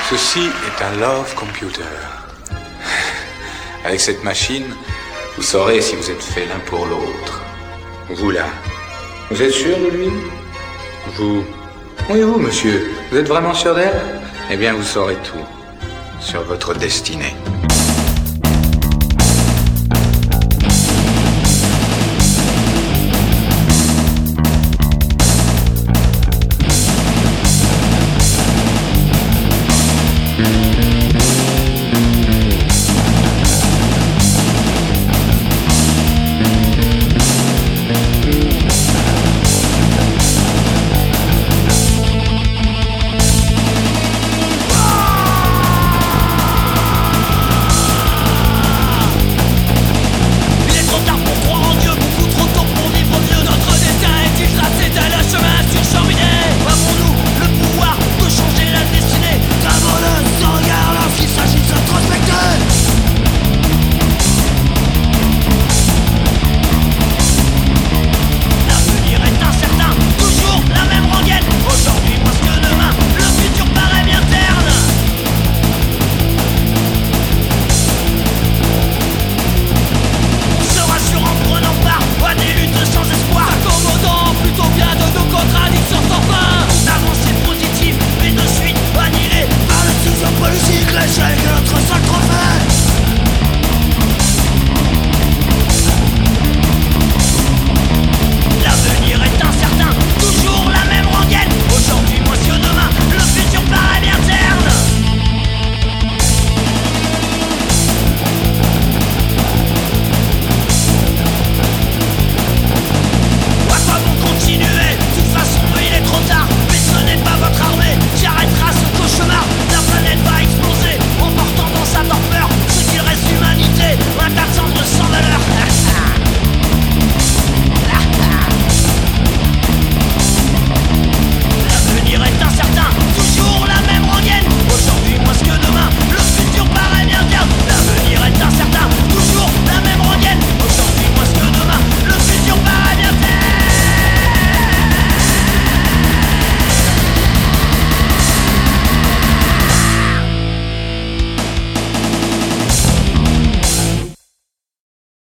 Ceci est un love computer. Avec cette machine, vous saurez si vous êtes fait l'un pour l'autre. Vous là, vous êtes sûr de lui? Vous? Oui, vous, monsieur. Vous êtes vraiment sûr d'elle? Eh bien, vous saurez tout sur votre destinée.